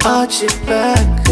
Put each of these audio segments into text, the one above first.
Arch it back,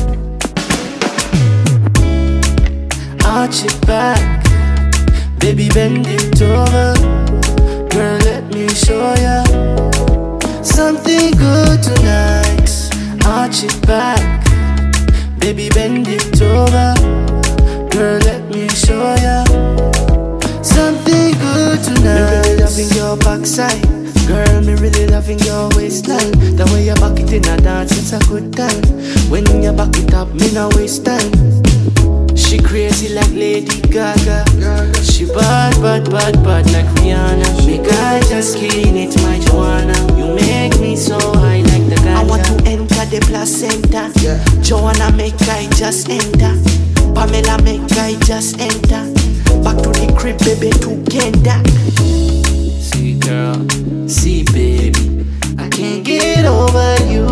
arch it back. Baby, bend it over. Girl, let me show ya something good tonight. Arch it back. Baby, bend it over. Girl, let me show ya something good tonight. Me really loving your backside. Girl, me really loving your waistline. The way you back it in a dance, it's a good time. When you back it up, me no waste time. She crazy like Lady Gaga. She bad like Rihanna. Make I just clean it, my Joanna. You make me so high like the ganja. I want to enter the placenta. Joanna, make I just enter. Pamela, make I just enter. Back to the crib, baby, together. See, girl, see, baby, I can't get over you,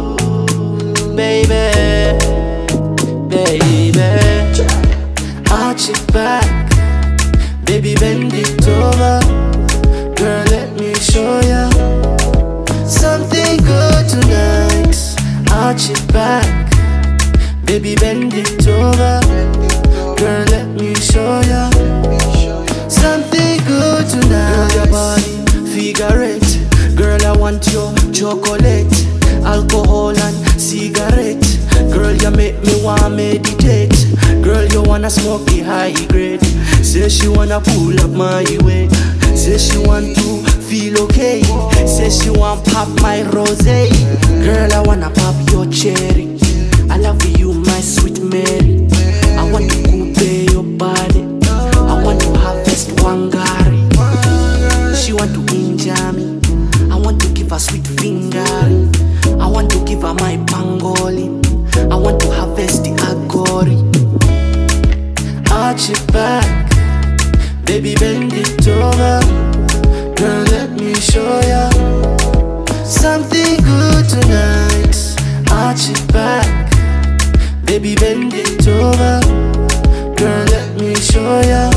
baby, baby. Arch it back, baby, bend it over. Girl, let me show ya something good tonight. Arch it back, baby, bend it over. Girl, let me show ya something good tonight. Girl, your body, figure eight. Girl, I want your chocolate, alcohol and cigarette. Girl, you make me wanna meditate. Girl, you wanna smoke the high grade. Say she wanna pull up my weight. Say she want to feel okay. Say she want pop my rosé. Girl, I wanna pop your cherry. I love you, my sweet Mary. I want to coupe your body. I want to harvest Wangari. She want to injure me. I want to give her sweet fingering. I want to give her my pangolin. I want to harvest the agori. Arch it back, baby, bend it over. Girl, let me show ya something good tonight. Arch it back, baby, bend it over. Girl, let me show ya